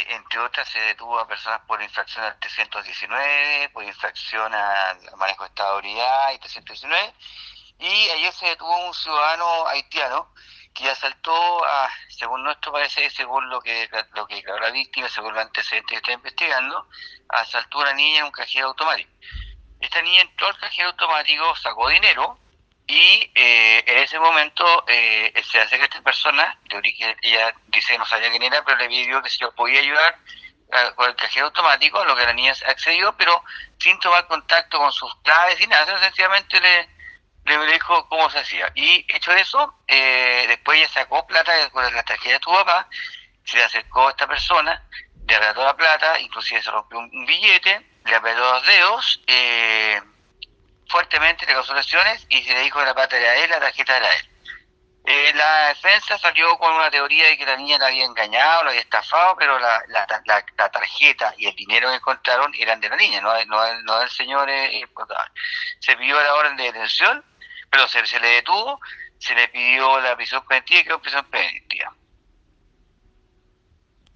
entre otras se detuvo a personas por infracción al 319, por infracción al manejo de estado de ebriedad y 319. Y ayer se detuvo un ciudadano haitiano que asaltó, según nuestro parecer, según lo que declaró la víctima, según los antecedentes que está investigando, asaltó a una niña en un cajero automático. Esta niña entró al cajero automático, sacó dinero y en ese momento se hace que esta persona, de origen, ella dice que no sabía quién era, pero le pidió que si lo podía ayudar con el cajero automático, a lo que la niña accedió, pero sin tomar contacto con sus claves y nada, sencillamente le dijo cómo se hacía. Y hecho eso, después ella sacó plata con la tarjeta de tu papá, se le acercó a esta persona, le apretó la plata, inclusive se rompió un billete, le apretó los dedos, fuertemente le causó lesiones y se le dijo que la plata era de él, la tarjeta era de él. La defensa salió con una teoría de que la niña la había engañado, la había estafado, pero la tarjeta y el dinero que encontraron eran de la niña, no del señor. Se pidió la orden de detención, pero se le detuvo, se le pidió la prisión preventiva y quedó en prisión preventiva.